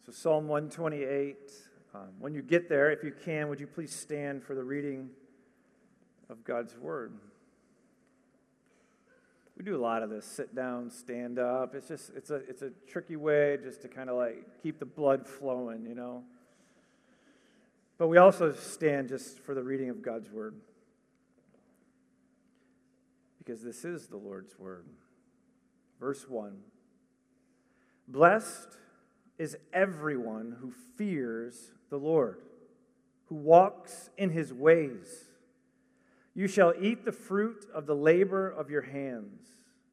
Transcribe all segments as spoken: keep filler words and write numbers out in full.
So Psalm one twenty-eight, um, when you get there, if you can, would you please stand for the reading of God's Word? We do a lot of this, sit down, stand up. It's just, it's a, it's a tricky way just to kind of like keep the blood flowing, you know. But we also stand just for the reading of God's Word, because this is the Lord's Word. Verse one, blessed is everyone who fears the Lord, who walks in his ways. You shall eat the fruit of the labor of your hands.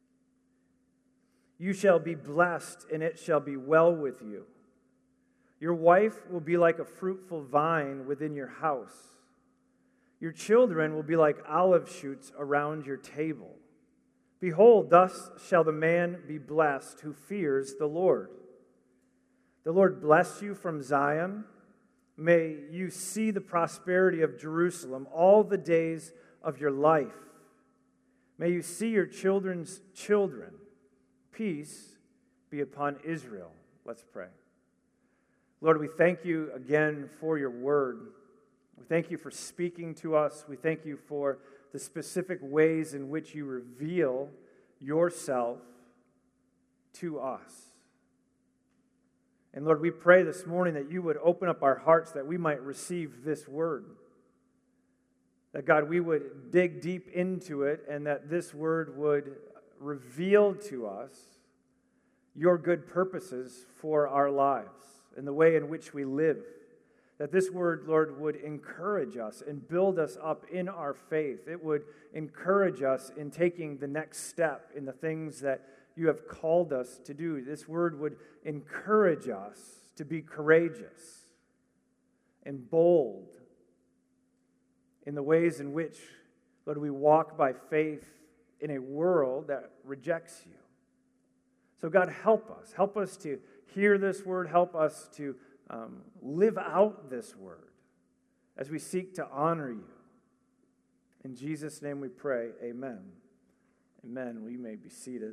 You shall be blessed, and it shall be well with you. Your wife will be like a fruitful vine within your house. Your children will be like olive shoots around your table. Behold, thus shall the man be blessed who fears the Lord. The Lord bless you from Zion. May you see the prosperity of Jerusalem all the days of your life. May you see your children's children. Peace be upon Israel. Let's pray. Lord, we thank you again for your word. We thank you for speaking to us. We thank you for the specific ways in which you reveal yourself to us. And Lord, we pray this morning that you would open up our hearts that we might receive this word. That, God, we would dig deep into it and that this word would reveal to us your good purposes for our lives and the way in which we live. That this word, Lord, would encourage us and build us up in our faith. It would encourage us in taking the next step in the things that you have called us to do. This word would encourage us to be courageous and bold in the ways in which, Lord, we walk by faith in a world that rejects you. So God, help us. Help us to hear this word. Help us to um, live out this word as we seek to honor you. In Jesus' name we pray, amen. Amen. We may be seated.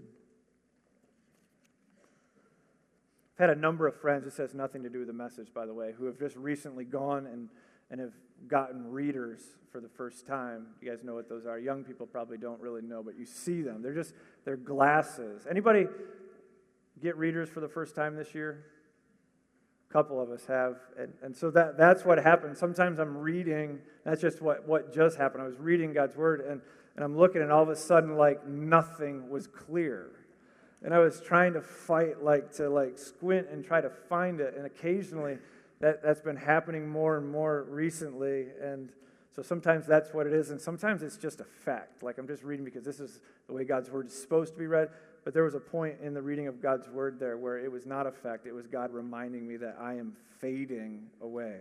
I've had a number of friends, this has nothing to do with the message, by the way, who have just recently gone and, and have gotten readers for the first time. You guys know what those are. Young people probably don't really know, but you see them. They're just, they're glasses. Anybody get readers for the first time this year? A couple of us have. And, and so that, that's what happened. Sometimes I'm reading, that's just what, what just happened. I was reading God's Word, and, and I'm looking, and all of a sudden, like, nothing was clear. And I was trying to fight, like, to, like, squint and try to find it. And occasionally, that, that's been happening more and more recently. And so sometimes that's what it is. And sometimes it's just a fact. Like, I'm just reading because this is the way God's Word is supposed to be read. But there was a point in the reading of God's Word there where it was not a fact. It was God reminding me that I am fading away.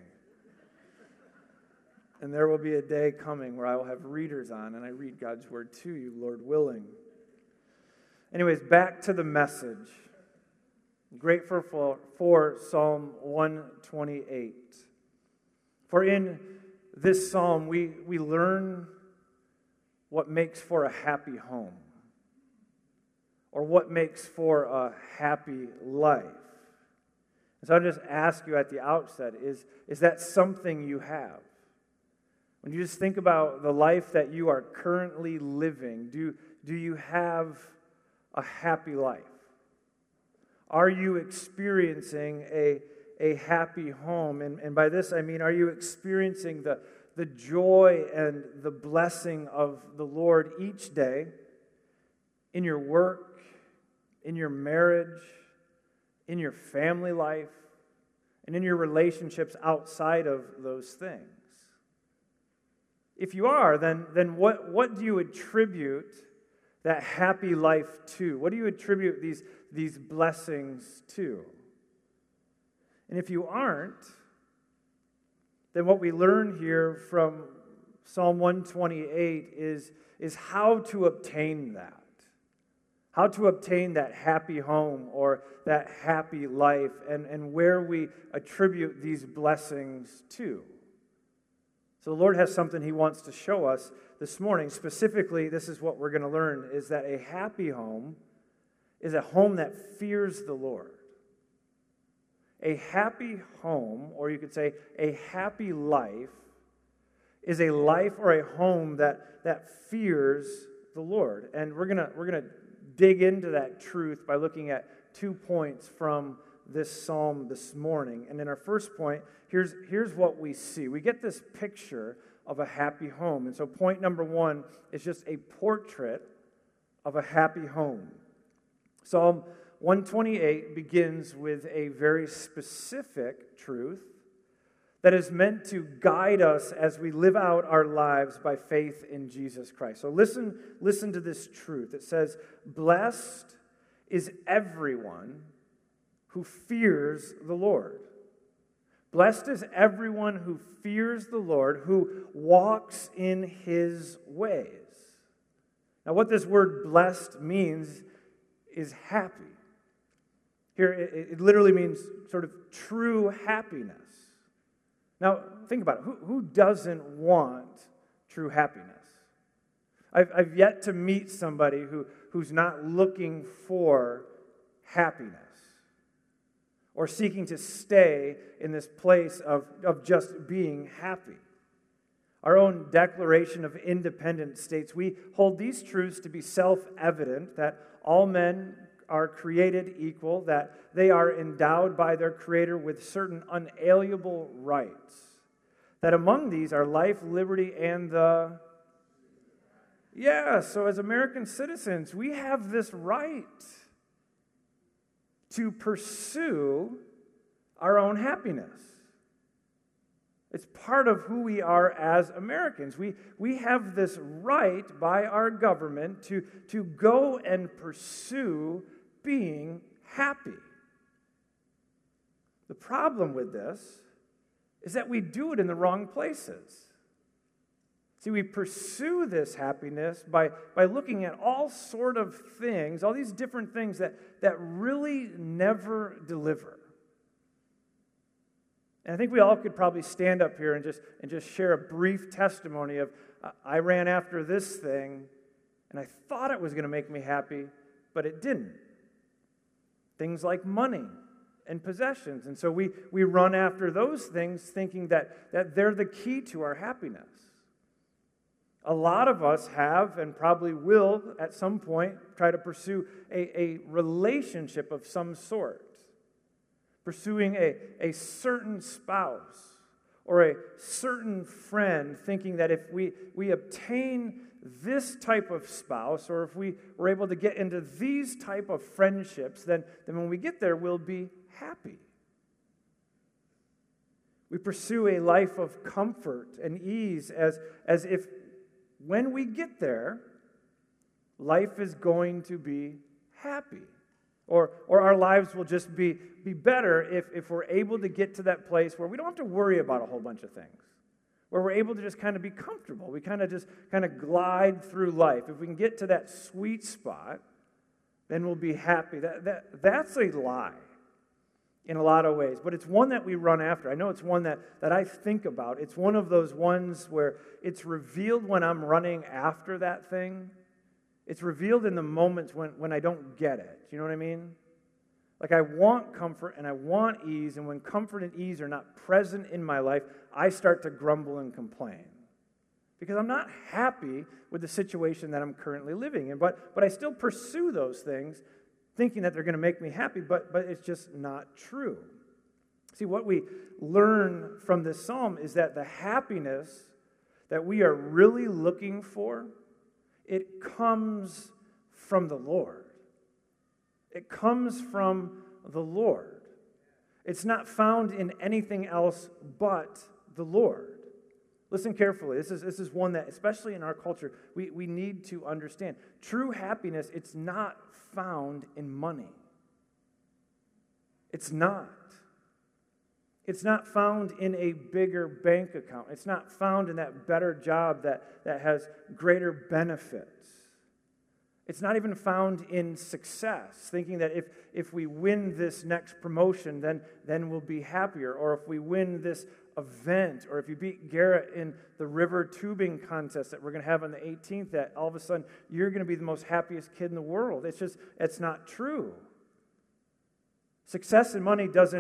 And there will be a day coming where I will have readers on, and I read God's Word to you, Lord willing. Anyways, back to the message. Grateful for, for Psalm one twenty-eight. For in this psalm, we, we learn what makes for a happy home, or what makes for a happy life. And so I'll just ask you at the outset, is, is that something you have? When you just think about the life that you are currently living, do, do you have a happy life? Are you experiencing a, a happy home? And, and by this I mean, are you experiencing the, the joy and the blessing of the Lord each day in your work, in your marriage, in your family life, and in your relationships outside of those things? If you are, then, then what, what do you attribute that happy life to? What do you attribute these, these blessings to? And if you aren't, then what we learn here from Psalm one twenty-eight is, is how to obtain that. How to obtain that happy home or that happy life, and, and where we attribute these blessings to. So the Lord has something He wants to show us this morning. Specifically, this is what we're going to learn, is that a happy home is a home that fears the Lord. a happy home, or you could say a happy life, is a life or a home that, that fears the Lord. And we're gonna we're gonna dig into that truth by looking at two points from this psalm this morning. And in our first point, here's here's what we see. We get this picture of a happy home. And so point number one is just a portrait of a happy home. Psalm one twenty-eight begins with a very specific truth that is meant to guide us as we live out our lives by faith in Jesus Christ. So listen, listen to this truth. It says, "Blessed is everyone who fears the Lord." Blessed is everyone who fears the Lord, who walks in his ways. Now, what this word blessed means is happy. Here, it, it literally means sort of true happiness. Now, think about it. Who, who doesn't want true happiness? I've, I've yet to meet somebody who, who's not looking for happiness or seeking to stay in this place of, of just being happy. Our own Declaration of Independence states, "We hold these truths to be self-evident, that all men are created equal, that they are endowed by their Creator with certain unalienable rights, that among these are life, liberty, and the..." Yeah, so as American citizens, we have this right to pursue our own happiness. It's part of who we are as Americans. We, we have this right by our government to, to go and pursue being happy. The problem with this is that we do it in the wrong places. See, we pursue this happiness by, by looking at all sort of things, all these different things that, that really never deliver. And I think we all could probably stand up here and just, and just share a brief testimony of, uh, I ran after this thing, and I thought it was going to make me happy, but it didn't. Things like money and possessions. And so we, we run after those things thinking that, that they're the key to our happiness. A lot of us have and probably will at some point try to pursue a, a relationship of some sort. Pursuing a, a certain spouse or a certain friend, thinking that if we, we obtain this type of spouse, or if we were able to get into these type of friendships, then, then when we get there, we'll be happy. We pursue a life of comfort and ease as, as if when we get there, life is going to be happy. Or, or our lives will just be, be better if, if we're able to get to that place where we don't have to worry about a whole bunch of things. Where we're able to just kind of be comfortable. We kind of just kind of glide through life. If we can get to that sweet spot, then we'll be happy. That, that, that's a lie in a lot of ways. But it's one that we run after. I know it's one that, that I think about. It's one of those ones where it's revealed when I'm running after that thing. It's revealed in the moments when, when I don't get it. You know what I mean? Like I want comfort and I want ease, and when comfort and ease are not present in my life, I start to grumble and complain. Because I'm not happy with the situation that I'm currently living in. But, but I still pursue those things, thinking that they're going to make me happy, but, but it's just not true. See, what we learn from this psalm is that the happiness that we are really looking for, it comes from the Lord. It comes from the Lord. It's not found in anything else but the Lord. Listen carefully. This is, this is one that, especially in our culture, we, we need to understand. True happiness, it's not found in money. It's not. It's not found in a bigger bank account. It's not found in that better job that, that has greater benefits. It's not even found in success, thinking that if, if we win this next promotion, then, then we'll be happier. Or if we win this event, or if you beat Garrett in the river tubing contest that we're going to have on the eighteenth, that all of a sudden you're going to be the most happiest kid in the world. It's just, it's not true. Success and money doesn't,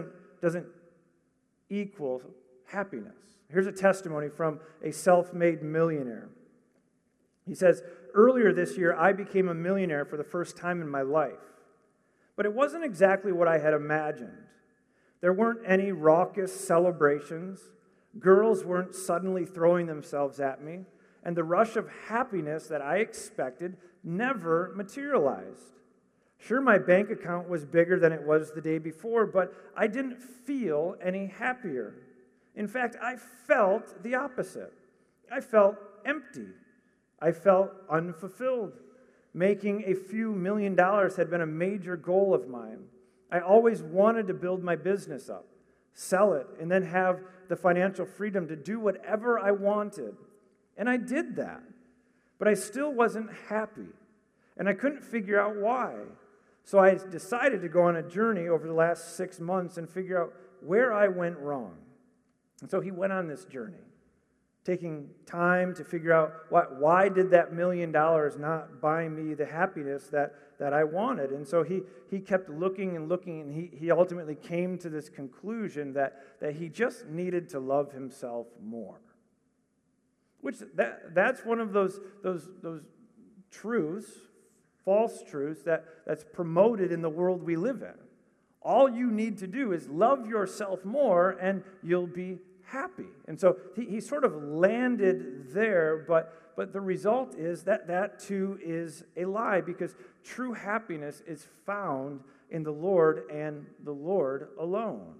doesn't equal happiness. Here's a testimony from a self-made millionaire. He says, earlier this year, I became a millionaire for the first time in my life. But it wasn't exactly what I had imagined. There weren't any raucous celebrations. Girls weren't suddenly throwing themselves at me. And the rush of happiness that I expected never materialized. Sure, my bank account was bigger than it was the day before, but I didn't feel any happier. In fact, I felt the opposite. I felt empty. I felt unfulfilled. Making a few million dollars had been a major goal of mine. I always wanted to build my business up, sell it, and then have the financial freedom to do whatever I wanted. And I did that. But I still wasn't happy. And I couldn't figure out why. So I decided to go on a journey over the last six months and figure out where I went wrong. And so he went on this journey, taking time to figure out what, why did that million dollars not buy me the happiness that, that I wanted. And so he, he kept looking and looking, and he, he ultimately came to this conclusion that, that he just needed to love himself more. Which that, that's one of those, those, those truths, false truths, that, that's promoted in the world we live in. All you need to do is love yourself more and you'll be happy. And so he, he sort of landed there, but, but the result is that that too is a lie, because true happiness is found in the Lord and the Lord alone.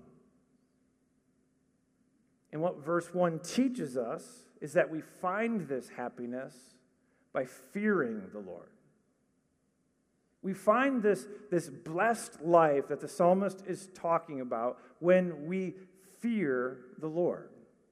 And what verse one teaches us is that we find this happiness by fearing the Lord. We find this, this blessed life that the psalmist is talking about when we fear the Lord.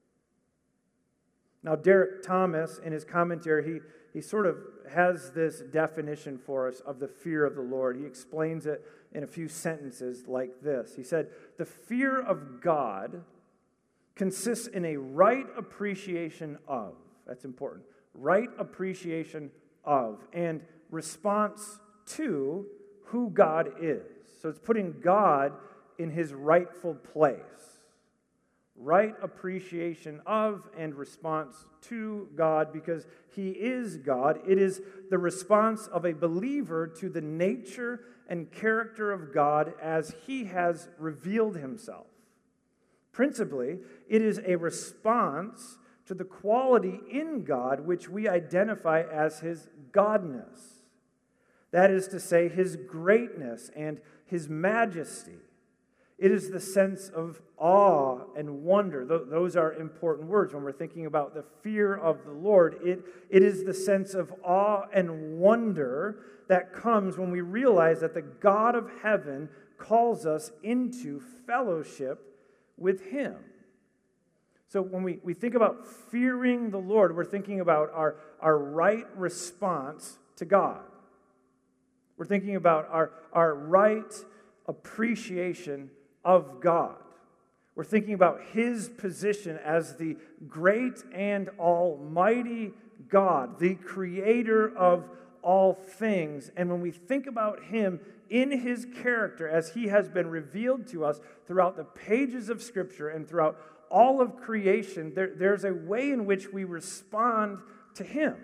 Now, Derek Thomas, in his commentary, he, he sort of has this definition for us of the fear of the Lord. He explains it in a few sentences like this. He said, the fear of God consists in a right appreciation of, that's important, right appreciation of, and response to who God is. So it's putting God in his rightful place. Right appreciation of and response to God, because he is God. It is the response of a believer to the nature and character of God as he has revealed himself. Principally, it is a response to the quality in God which we identify as his godness. That is to say, his greatness and his majesty. It is the sense of awe and wonder. Those are important words when we're thinking about the fear of the Lord. It, it is the sense of awe and wonder that comes when we realize that the God of heaven calls us into fellowship with him. So when we, we think about fearing the Lord, we're thinking about our, our right response to God. We're thinking about our, our right appreciation of God. We're thinking about his position as the great and almighty God, the creator of all things. And when we think about him in his character as he has been revealed to us throughout the pages of Scripture and throughout all of creation, there, there's a way in which we respond to him.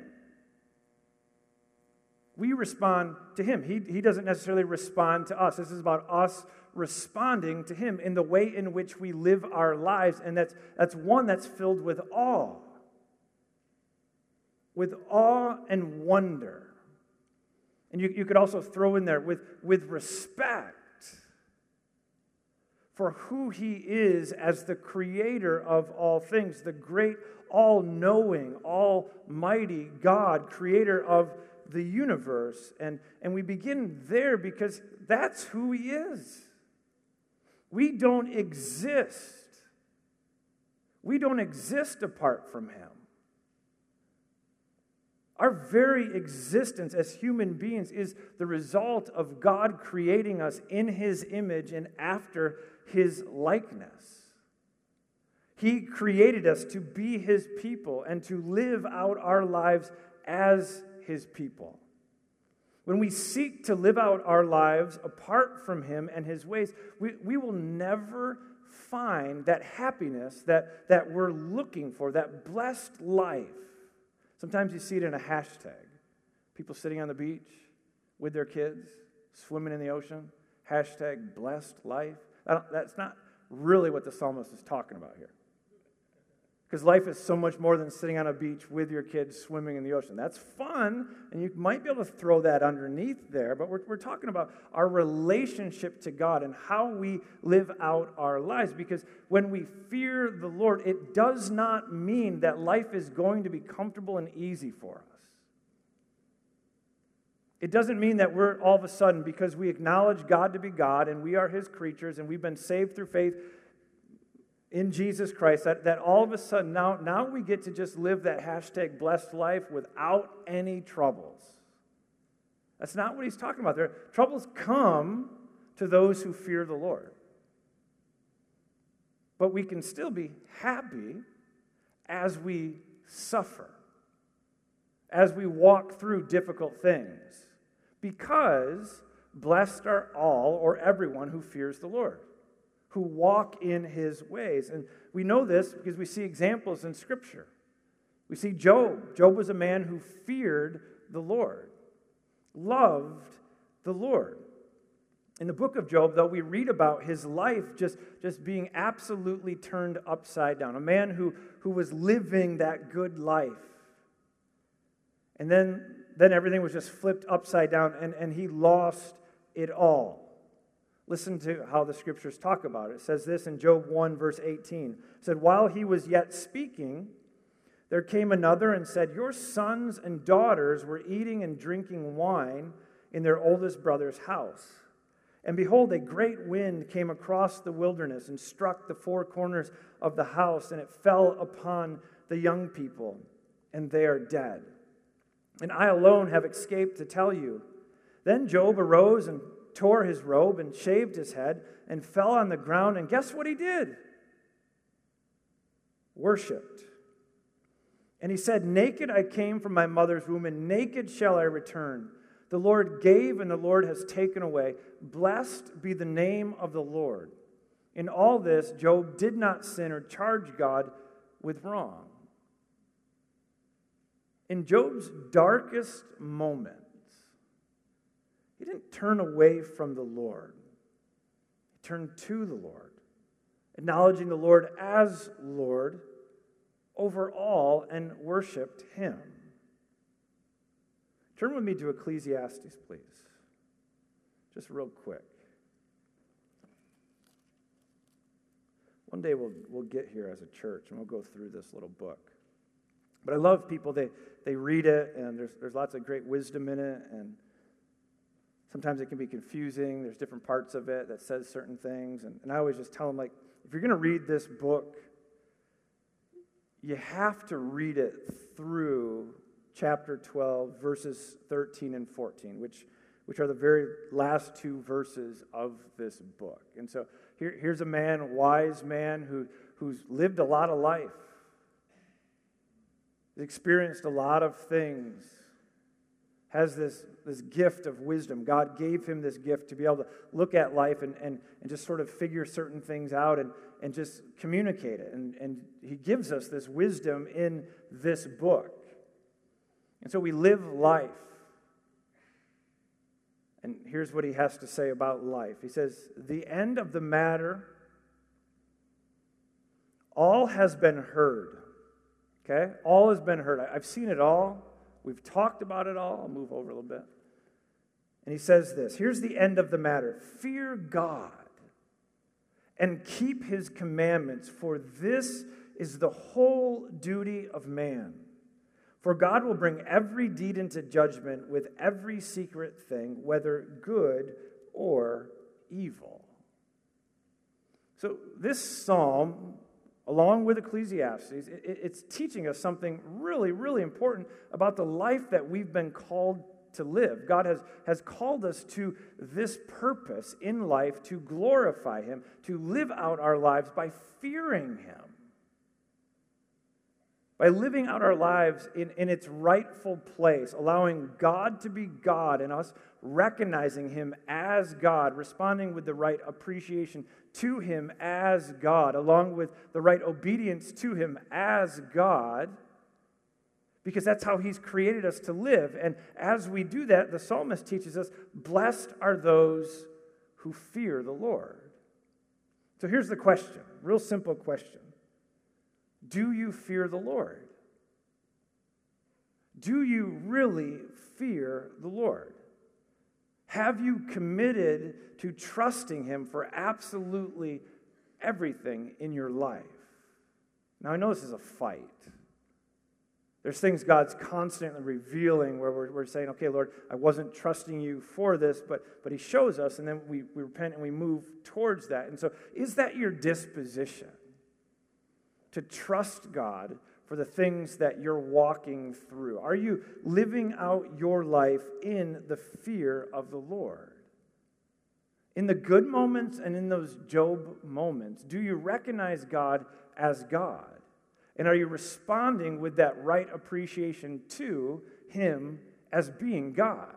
We respond to him. He, he doesn't necessarily respond to us. This is about us responding to him in the way in which we live our lives, and that's, that's one that's filled with awe. With awe and wonder. And you, you could also throw in there with, with respect for who he is as the creator of all things, the great, all-knowing, almighty God, creator of the universe. And, and we begin there because that's who he is. We don't exist. We don't exist apart from him. Our very existence as human beings is the result of God creating us in his image and after his likeness. He created us to be his people and to live out our lives as his people. When we seek to live out our lives apart from him and his ways, we, we will never find that happiness that, that we're looking for, that blessed life. Sometimes you see it in a hashtag. People sitting on the beach with their kids, swimming in the ocean, hashtag blessed life. I don't, that's not really what the psalmist is talking about here. Because life is so much more than sitting on a beach with your kids swimming in the ocean. That's fun, and you might be able to throw that underneath there, but we're, we're talking about our relationship to God and how we live out our lives. Because when we fear the Lord, it does not mean that life is going to be comfortable and easy for us. It doesn't mean that we're all of a sudden, because we acknowledge God to be God and we are His creatures and we've been saved through faith in Jesus Christ, that, that all of a sudden now, now we get to just live that hashtag blessed life without any troubles. That's not what he's talking about there. Troubles come to those who fear the Lord. But we can still be happy as we suffer, as we walk through difficult things, because blessed are all or everyone who fears the Lord, who walk in His ways. And we know this because we see examples in Scripture. We see Job. Job was a man who feared the Lord, loved the Lord. In the book of Job, though, we read about his life just, just being absolutely turned upside down, a man who, who was living that good life. And then, then everything was just flipped upside down, and, and he lost it all. Listen to how the Scriptures talk about it. It says this in Job one, verse eighteen. It said, "While he was yet speaking, there came another and said, 'Your sons and daughters were eating and drinking wine in their oldest brother's house. And behold, a great wind came across the wilderness and struck the four corners of the house, and it fell upon the young people, and they are dead. And I alone have escaped to tell you.' Then Job arose and tore his robe and shaved his head and fell on the ground. And guess what he did? Worshipped. And he said, 'Naked I came from my mother's womb, and naked shall I return. The Lord gave, and the Lord has taken away. Blessed be the name of the Lord.' In all this, Job did not sin or charge God with wrong." In Job's darkest moments, he didn't turn away from the Lord. He turned to the Lord, acknowledging the Lord as Lord over all, and worshiped Him. Turn with me to Ecclesiastes, please. Just real quick. One day we'll, we'll get here as a church, and we'll go through this little book. But I love people, they, they read it, and there's, there's lots of great wisdom in it, and sometimes it can be confusing. There's different parts of it that says certain things. And, and I always just tell them, like, if you're going to read this book, you have to read it through chapter twelve, verses thirteen and fourteen, which, which are the very last two verses of this book. And so here, here's a man, a wise man, who, who's lived a lot of life, experienced a lot of things, has this, this gift of wisdom. God gave him this gift to be able to look at life and, and, and just sort of figure certain things out and, and just communicate it. And, and he gives us this wisdom in this book. And so we live life. And here's what he has to say about life. He says, "The end of the matter, all has been heard." Okay? All has been heard. I've seen it all. We've talked about it all. I'll move over a little bit. And he says this, here's the end of the matter. "Fear God and keep His commandments, for this is the whole duty of man. For God will bring every deed into judgment with every secret thing, whether good or evil." So this psalm, along with Ecclesiastes, it's teaching us something really, really important about the life that we've been called to live. God has, has called us to this purpose in life, to glorify Him, to live out our lives by fearing Him, by living out our lives in, in its rightful place, allowing God to be God and us recognizing Him as God, responding with the right appreciation to him as God, along with the right obedience to him as God, because that's how he's created us to live. And as we do that, the psalmist teaches us, blessed are those who fear the Lord. So here's the question, real simple question. Do you fear the Lord? Do you really fear the Lord? Have you committed to trusting him for absolutely everything in your life? Now, I know this is a fight. There's things God's constantly revealing where we're, we're saying, okay, Lord, I wasn't trusting you for this, but, but he shows us, and then we, we repent and we move towards that. And so is that your disposition? To trust God for the things that you're walking through? Are you living out your life in the fear of the Lord? In the good moments and in those Job moments, do you recognize God as God? And are you responding with that right appreciation to him as being God?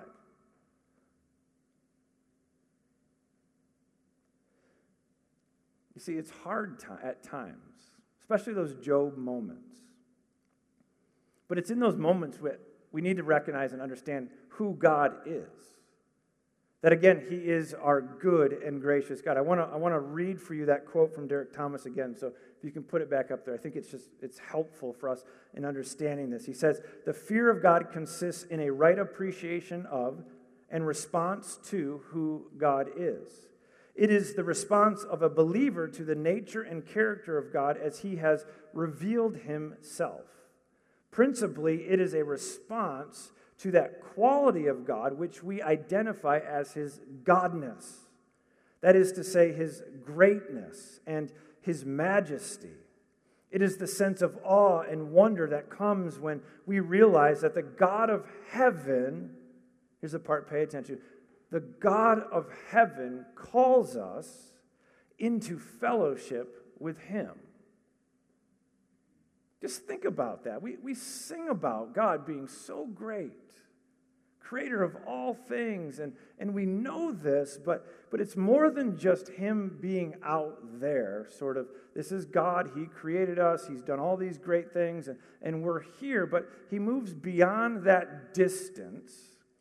You see, it's hard to, at times, especially those Job moments. But it's in those moments where we need to recognize and understand who God is. That again, he is our good and gracious God. I want to I want to read for you that quote from Derek Thomas again. So if you can put it back up there, I think it's just it's helpful for us in understanding this. He says, "The fear of God consists in a right appreciation of and response to who God is. It is the response of a believer to the nature and character of God as he has revealed himself. Principally, it is a response to that quality of God which we identify as his godness. That is to say, his greatness and his majesty. It is the sense of awe and wonder that comes when we realize that the God of heaven, here's the part, pay attention, the God of heaven calls us into fellowship with him." Just think about that. We, we sing about God being so great, creator of all things, and, and we know this, but, but it's more than just him being out there, sort of, this is God, he created us, he's done all these great things, and, and we're here, but he moves beyond that distance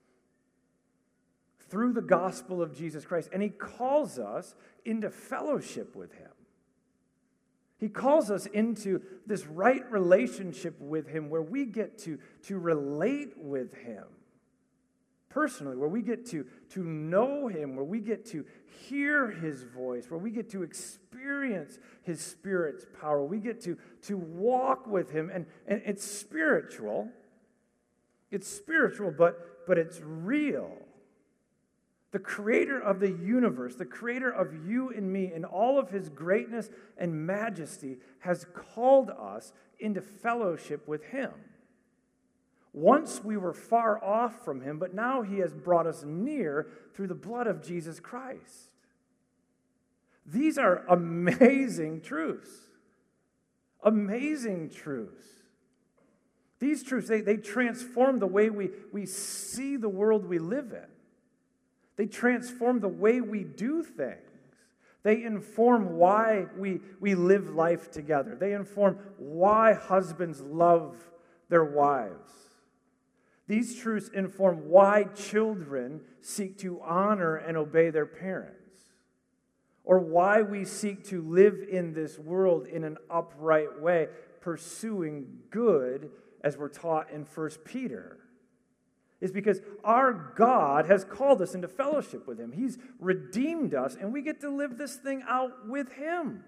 through the gospel of Jesus Christ, and he calls us into fellowship with him. He calls us into this right relationship with him where we get to, to relate with him personally, where we get to, to know him, where we get to hear his voice, where we get to experience his Spirit's power. We get to, to walk with him, and, and it's spiritual. It's spiritual, but, but it's real. The creator of the universe, the creator of you and me, in all of his greatness and majesty, has called us into fellowship with him. Once we were far off from him, but now he has brought us near through the blood of Jesus Christ. These are amazing truths. Amazing truths. These truths, they, they transform the way we, we see the world we live in. They transform the way we do things. They inform why we, we live life together. They inform why husbands love their wives. These truths inform why children seek to honor and obey their parents, or why we seek to live in this world in an upright way, pursuing good, as we're taught in First Peter. Is because our God has called us into fellowship with him. He's redeemed us, and we get to live this thing out with him.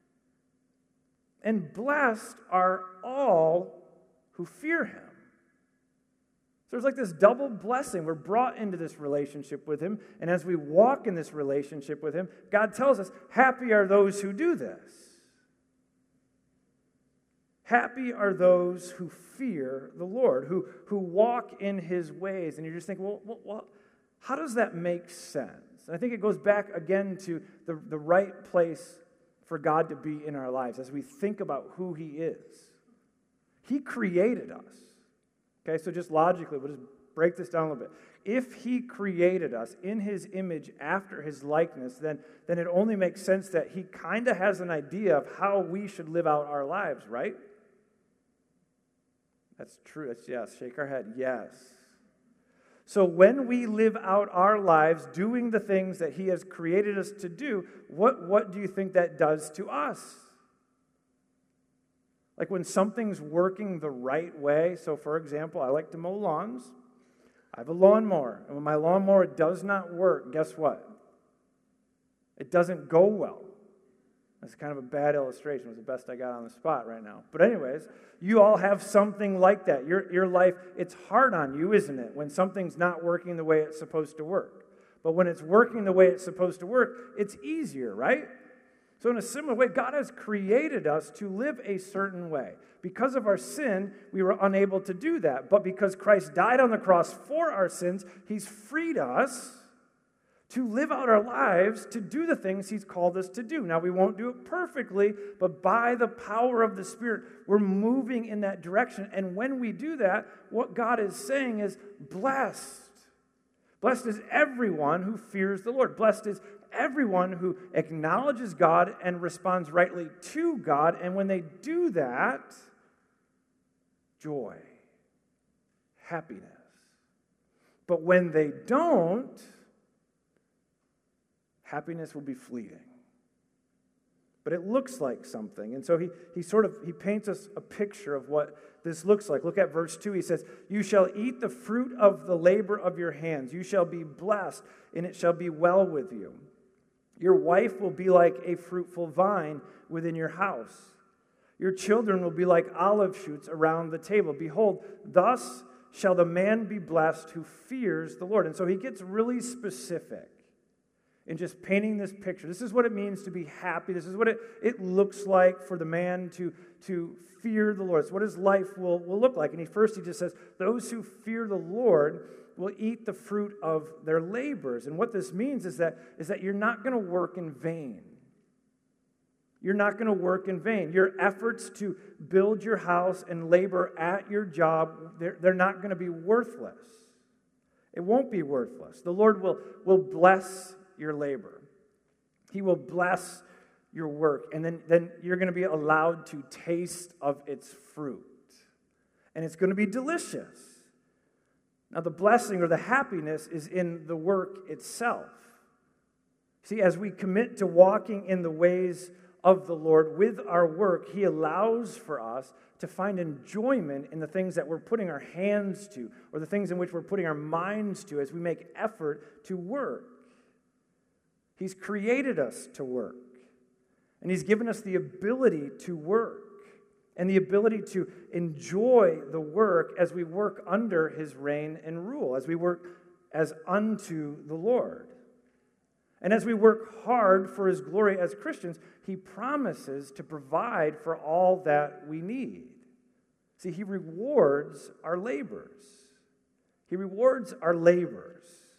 And blessed are all who fear him. So there's like this double blessing. We're brought into this relationship with him, and as we walk in this relationship with him, God tells us, happy are those who do this. Happy are those who fear the Lord, who, who walk in his ways. And you're just thinking, well, well, well, how does that make sense? And I think it goes back again to the, the right place for God to be in our lives as we think about who he is. He created us. Okay, so just logically, we'll just break this down a little bit. If he created us in his image after his likeness, then, then it only makes sense that he kind of has an idea of how we should live out our lives, right? That's true. That's yes. Shake our head. Yes. So when we live out our lives doing the things that he has created us to do, what, what do you think that does to us? Like when something's working the right way, so for example, I like to mow lawns. I have a lawnmower, and when my lawnmower does not work, guess what? It doesn't go well. That's kind of a bad illustration. It was the best I got on the spot right now. But anyways, you all have something like that. Your, your life, it's hard on you, isn't it, when something's not working the way it's supposed to work. But when it's working the way it's supposed to work, it's easier, right? So in a similar way, God has created us to live a certain way. Because of our sin, we were unable to do that. But because Christ died on the cross for our sins, he's freed us to live out our lives, to do the things he's called us to do. Now, we won't do it perfectly, but by the power of the Spirit, we're moving in that direction. And when we do that, what God is saying is, blessed. Blessed is everyone who fears the Lord. Blessed is everyone who acknowledges God and responds rightly to God. And when they do that, joy, happiness. But when they don't, happiness will be fleeting. But it looks like something. And so he, he sort of, he paints us a picture of what this looks like. Look at verse two. He says, you shall eat the fruit of the labor of your hands. You shall be blessed, and it shall be well with you. Your wife will be like a fruitful vine within your house. Your children will be like olive shoots around the table. Behold, thus shall the man be blessed who fears the Lord. And so he gets really specific in just painting this picture. This is what it means to be happy. This is what it, it looks like for the man to, to fear the Lord. It's what his life will, will look like. And he first he just says, those who fear the Lord will eat the fruit of their labors. And what this means is that, is that you're not going to work in vain. You're not going to work in vain. Your efforts to build your house and labor at your job, they're, they're not going to be worthless. It won't be worthless. The Lord will, will bless your labor. He will bless your work. And then, then you're going to be allowed to taste of its fruit. And it's going to be delicious. Now, the blessing or the happiness is in the work itself. See, as we commit to walking in the ways of the Lord with our work, he allows for us to find enjoyment in the things that we're putting our hands to or the things in which we're putting our minds to as we make effort to work. He's created us to work, and he's given us the ability to work and the ability to enjoy the work as we work under his reign and rule, as we work as unto the Lord. And as we work hard for his glory as Christians, he promises to provide for all that we need. See, he rewards our labors. He rewards our labors.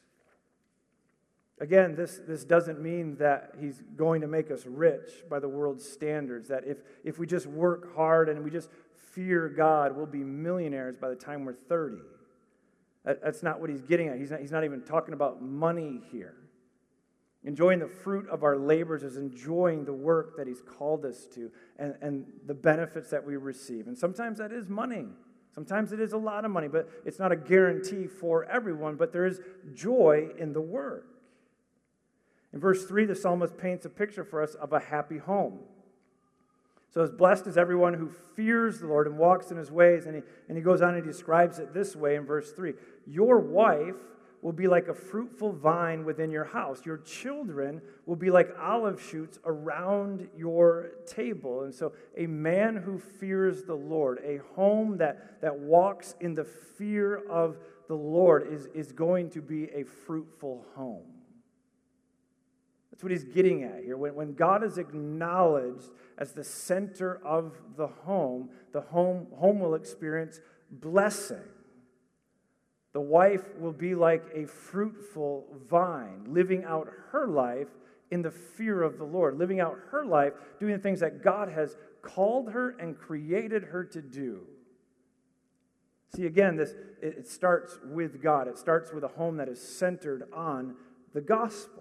Again, this, this doesn't mean that he's going to make us rich by the world's standards, that if, if we just work hard and we just fear God, we'll be millionaires by the time we're thirty. That, that's not what he's getting at. He's not, he's not even talking about money here. Enjoying the fruit of our labors is enjoying the work that he's called us to and, and the benefits that we receive. And sometimes that is money. Sometimes it is a lot of money, but it's not a guarantee for everyone, but there is joy in the work. In verse three, the psalmist paints a picture for us of a happy home. So as blessed is everyone who fears the Lord and walks in his ways, and he, and he goes on and he describes it this way in verse three. Your wife will be like a fruitful vine within your house. Your children will be like olive shoots around your table. And so a man who fears the Lord, a home that, that walks in the fear of the Lord is, is going to be a fruitful home. That's what he's getting at here. When, when God is acknowledged as the center of the home, the home, home will experience blessing. The wife will be like a fruitful vine, living out her life in the fear of the Lord, living out her life, doing the things that God has called her and created her to do. See, again, this it, it starts with God. It starts with a home that is centered on the gospel.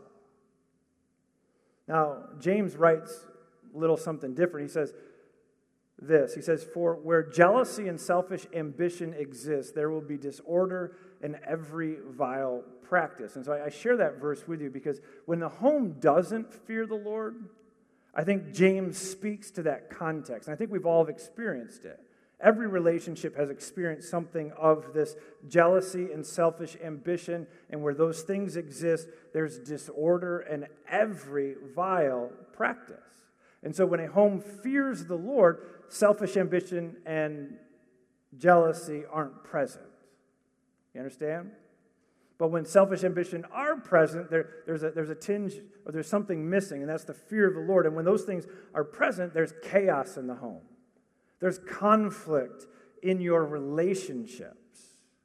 Now, James writes a little something different. He says this. He says, "For where jealousy and selfish ambition exist, there will be disorder and every vile practice." And so I, I share that verse with you because when the home doesn't fear the Lord, I think James speaks to that context. And I think we've all experienced it. Every relationship has experienced something of this jealousy and selfish ambition, and where those things exist, there's disorder and every vile practice. And so when a home fears the Lord, selfish ambition and jealousy aren't present. You understand? But when selfish ambition are present, there, there's, a, there's a tinge, or there's something missing, and that's the fear of the Lord. And when those things are present, there's chaos in the home. There's conflict in your relationships.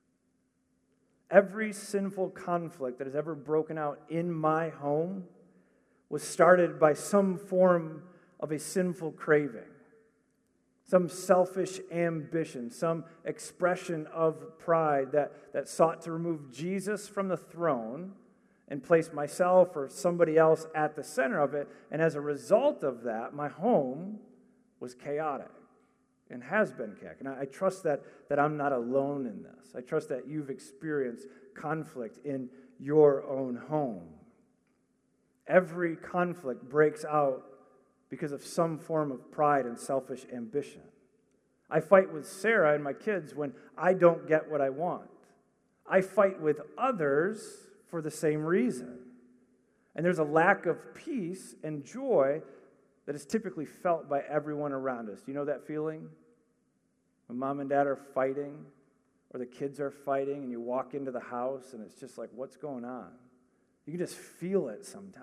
Every sinful conflict that has ever broken out in my home was started by some form of a sinful craving, some selfish ambition, some expression of pride that, that sought to remove Jesus from the throne and place myself or somebody else at the center of it. And as a result of that, my home was chaotic. And has been chaotic. And I, I trust that, that I'm not alone in this. I trust that you've experienced conflict in your own home. Every conflict breaks out because of some form of pride and selfish ambition. I fight with Sarah and my kids when I don't get what I want. I fight with others for the same reason. And there's a lack of peace and joy that is typically felt by everyone around us. Do you know that feeling? When mom and dad are fighting, or the kids are fighting, and you walk into the house, and it's just like, what's going on? You can just feel it sometimes.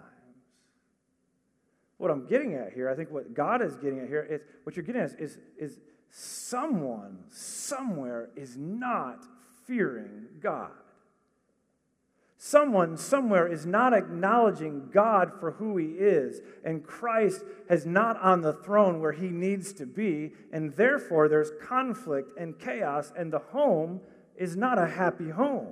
What I'm getting at here, I think what God is getting at here, is what you're getting at is, is someone, somewhere, is not fearing God. Someone somewhere is not acknowledging God for who he is, and Christ is not on the throne where he needs to be, and therefore there's conflict and chaos, and the home is not a happy home.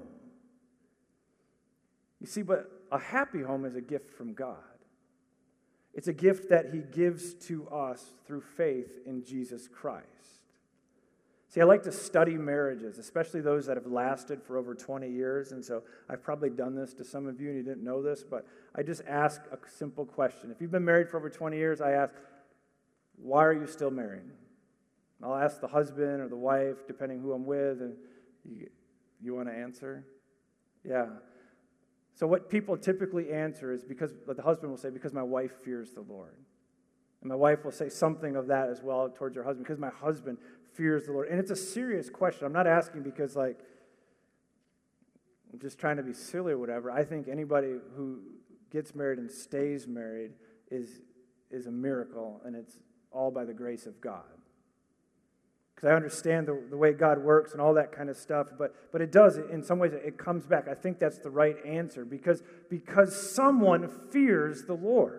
You see, but a happy home is a gift from God. It's a gift that he gives to us through faith in Jesus Christ. See, I like to study marriages, especially those that have lasted for over twenty years, and so I've probably done this to some of you and you didn't know this, but I just ask a simple question. If you've been married for over twenty years, I ask, why are you still married? I'll ask the husband or the wife, depending who I'm with, and you, you want to answer? Yeah. So what people typically answer is because, what the husband will say, because my wife fears the Lord. And my wife will say something of that as well towards her husband, because my husband fears the Lord. And it's a serious question. I'm not asking because, like, I'm just trying to be silly or whatever. I think anybody who gets married and stays married is, is a miracle, and it's all by the grace of God. Because I understand the, the way God works and all that kind of stuff, but, but it does, in some ways, it comes back. I think that's the right answer, because, because someone fears the Lord.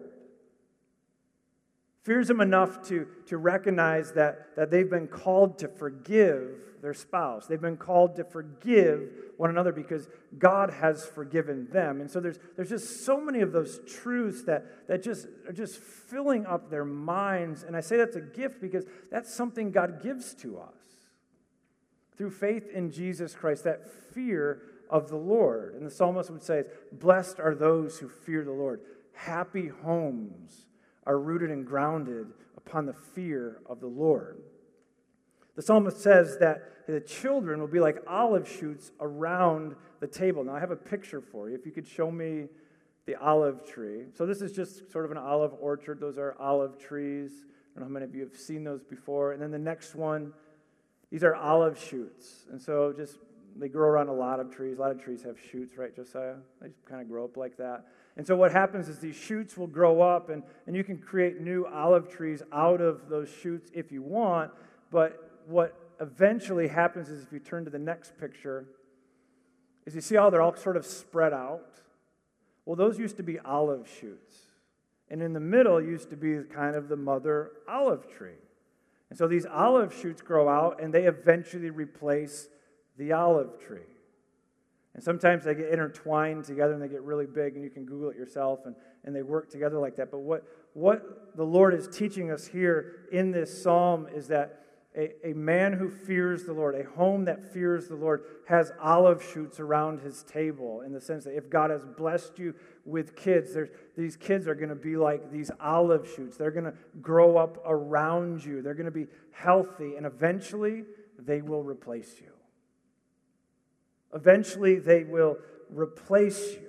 Fears him enough to, to recognize that, that they've been called to forgive their spouse. They've been called to forgive one another because God has forgiven them. And so there's, there's just so many of those truths that, that just are just filling up their minds. And I say that's a gift because that's something God gives to us. Through faith in Jesus Christ, that fear of the Lord. And the psalmist would say, blessed are those who fear the Lord. Happy homes are rooted and grounded upon the fear of the Lord. The psalmist says that the children will be like olive shoots around the table. Now, I have a picture for you. If you could show me the olive tree. So this is just sort of an olive orchard. Those are olive trees. I don't know how many of you have seen those before. And then the next one, these are olive shoots. And so just, they grow around a lot of trees. A lot of trees have shoots, right, Josiah? They just kind of grow up like that. And so what happens is these shoots will grow up, and, and you can create new olive trees out of those shoots if you want. But what eventually happens is, if you turn to the next picture, is you see how they're all sort of spread out? Well, those used to be olive shoots. And in the middle used to be kind of the mother olive tree. And so these olive shoots grow out, and they eventually replace the olive tree. And sometimes they get intertwined together and they get really big, and you can Google it yourself, and, and they work together like that. But what, what the Lord is teaching us here in this psalm is that a, a man who fears the Lord, a home that fears the Lord, has olive shoots around his table, in the sense that if God has blessed you with kids, there's, these kids are going to be like these olive shoots. They're going to grow up around you. They're going to be healthy, and eventually they will replace you. Eventually, they will replace you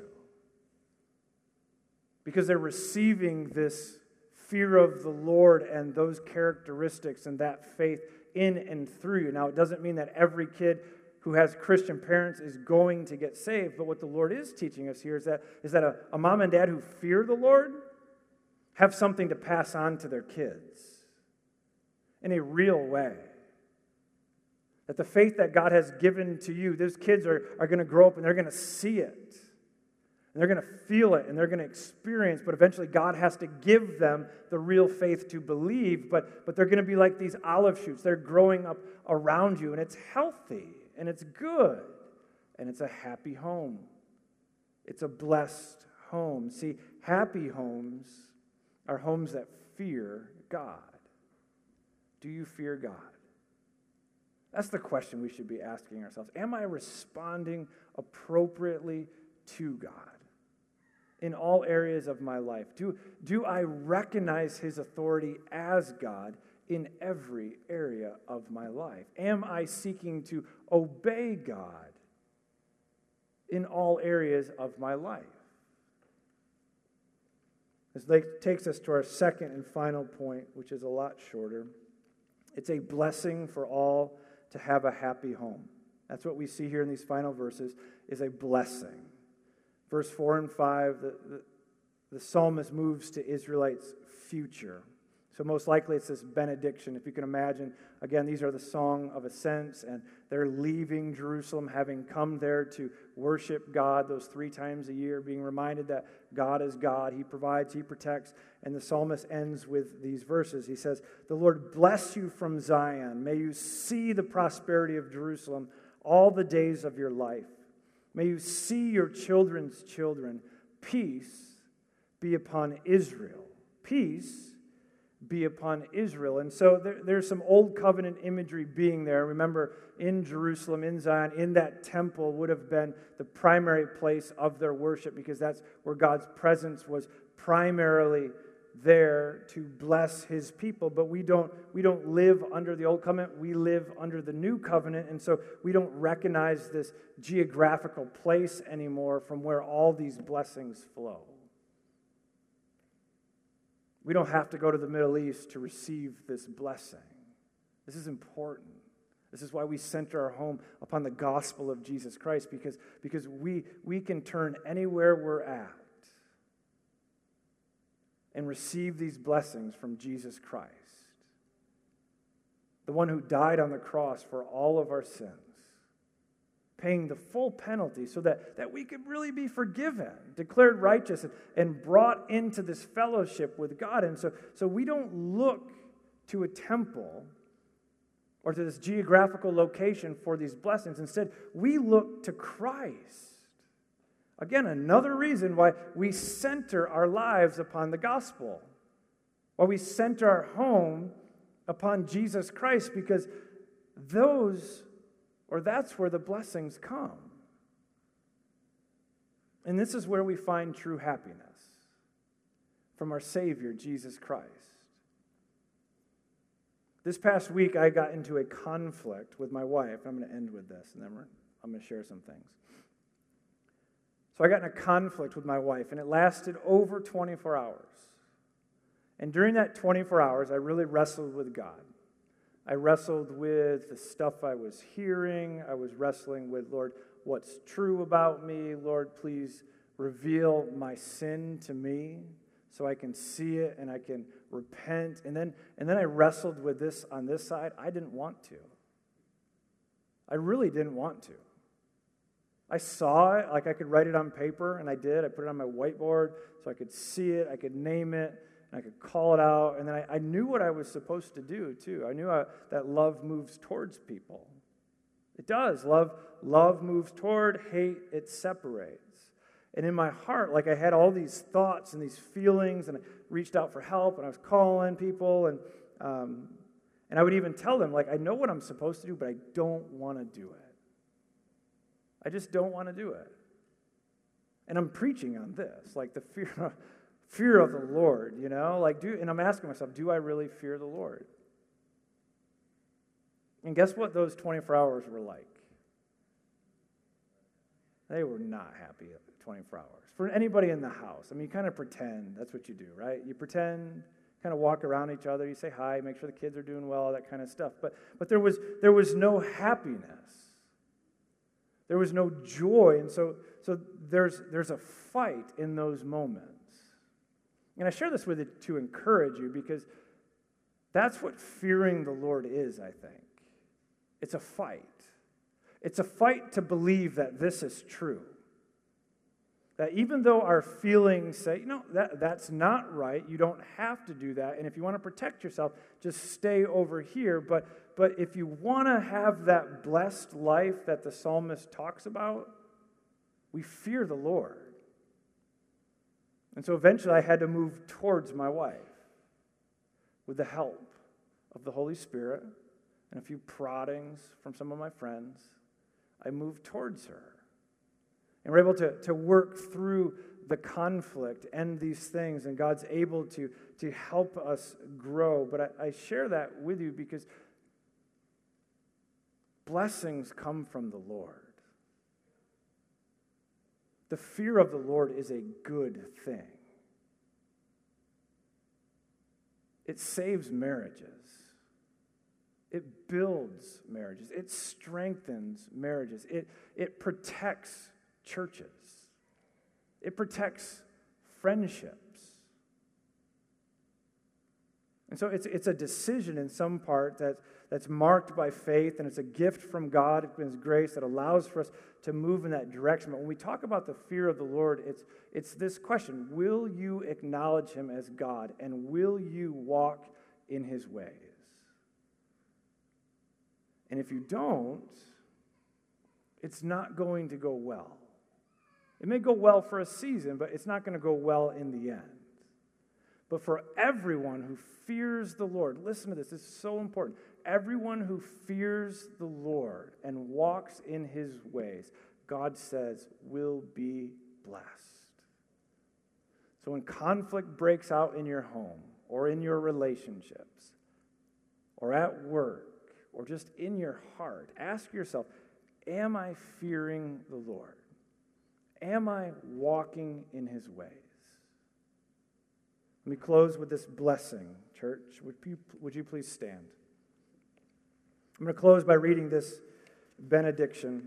because they're receiving this fear of the Lord and those characteristics and that faith in and through you. Now, it doesn't mean that every kid who has Christian parents is going to get saved, but what the Lord is teaching us here is that, is that a, a mom and dad who fear the Lord have something to pass on to their kids in a real way. That the faith that God has given to you, those kids are, are going to grow up and they're going to see it. And they're going to feel it and they're going to experience, but eventually God has to give them the real faith to believe, but, but they're going to be like these olive shoots. They're growing up around you, and it's healthy, and it's good, and it's a happy home. It's a blessed home. See, happy homes are homes that fear God. Do you fear God? That's the question we should be asking ourselves. Am I responding appropriately to God in all areas of my life? Do, do I recognize His authority as God in every area of my life? Am I seeking to obey God in all areas of my life? This takes us to our second and final point, which is a lot shorter. It's a blessing for all to have a happy home. That's what we see here in these final verses, is a blessing. Verse four and five, the, the, the psalmist moves to Israelites' future. So most likely it's this benediction. If you can imagine, again, these are the song of ascents, and they're leaving Jerusalem, having come there to worship God those three times a year, being reminded that God is God. He provides, He protects. And the psalmist ends with these verses. He says, "The Lord bless you from Zion. May you see the prosperity of Jerusalem all the days of your life. May you see your children's children. Peace be upon Israel." Peace be upon Israel. And so there, there's some old covenant imagery being there. Remember, in Jerusalem, in Zion, in that temple would have been the primary place of their worship, because that's where God's presence was primarily there to bless His people. But we don't we don't live under the old covenant. We live under the new covenant, and so we don't recognize this geographical place anymore from where all these blessings flow. We don't have to go to the Middle East to receive this blessing. This is important. This is why we center our home upon the gospel of Jesus Christ, because, because we, we can turn anywhere we're at and receive these blessings from Jesus Christ, the one who died on the cross for all of our sins, paying the full penalty so that, that we could really be forgiven, declared righteous, and, and brought into this fellowship with God. And so, so we don't look to a temple or to this geographical location for these blessings. Instead, we look to Christ. Again, another reason why we center our lives upon the gospel, why we center our home upon Jesus Christ, because those Or that's where the blessings come. And this is where we find true happiness from our Savior, Jesus Christ. This past week, I got into a conflict with my wife. I'm going to end with this, and then we're, I'm going to share some things. So I got in a conflict with my wife, and it lasted over twenty-four hours. And during that twenty-four hours, I really wrestled with God. I wrestled with the stuff I was hearing. I was wrestling with, Lord, what's true about me? Lord, please reveal my sin to me so I can see it and I can repent. And then, and then I wrestled with this on this side. I didn't want to. I really didn't want to. I saw it, like I could write it on paper, and I did. I put it on my whiteboard so I could see it, I could name it, and I could call it out. And then I, I knew what I was supposed to do, too. I knew I, that love moves towards people. It does. Love, love moves toward, hate, it separates. And in my heart, like I had all these thoughts and these feelings, and I reached out for help, and I was calling people, and um, and I would even tell them, like, I know what I'm supposed to do, but I don't want to do it. I just don't want to do it. And I'm preaching on this, like the fear, fear of the Lord, you know? Like, do, and I'm asking myself, do I really fear the Lord? And guess what those twenty-four hours were like? They were not happy at twenty-four hours. For anybody in the house, I mean, you kind of pretend. That's what you do, right? You pretend, kind of walk around each other. You say hi, make sure the kids are doing well, that kind of stuff. But but there was there was no happiness. There was no joy. And so so there's there's a fight in those moments. And I share this with you to encourage you, because that's what fearing the Lord is, I think. It's a fight. It's a fight to believe that this is true. That even though our feelings say, you know, that, that's not right, you don't have to do that, and if you want to protect yourself, just stay over here. But, but if you want to have that blessed life that the psalmist talks about, we fear the Lord. And so eventually I had to move towards my wife with the help of the Holy Spirit and a few proddings from some of my friends. I moved towards her. And we're able to, to work through the conflict and these things, and God's able to, to help us grow. But I, I share that with you because blessings come from the Lord. The fear of the Lord is a good thing. It saves marriages. It builds marriages. It strengthens marriages. It, it protects churches. It protects friendships. And so it's, it's a decision in some part that, that's marked by faith, and it's a gift from God, His grace, that allows for us to move in that direction. But when we talk about the fear of the Lord, it's, it's this question: will you acknowledge Him as God, and will you walk in His ways? And if you don't, it's not going to go well. It may go well for a season, but it's not going to go well in the end. But for everyone who fears the Lord, listen to this, this is so important. Everyone who fears the Lord and walks in His ways, God says, will be blessed. So when conflict breaks out in your home, or in your relationships, or at work, or just in your heart, ask yourself, am I fearing the Lord? Am I walking in His ways? Let me close with this blessing, church. Would you, would you please stand? I'm going to close by reading this benediction.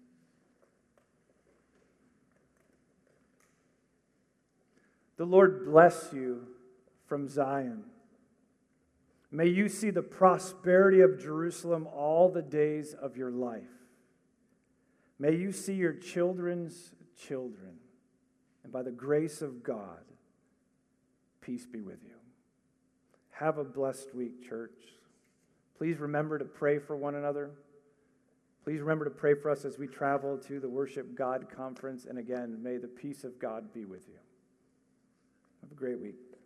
The Lord bless you from Zion. May you see the prosperity of Jerusalem all the days of your life. May you see your children's children. And by the grace of God, peace be with you. Have a blessed week, church. Please remember to pray for one another. Please remember to pray for us as we travel to the Worship God Conference. And again, may the peace of God be with you. Have a great week.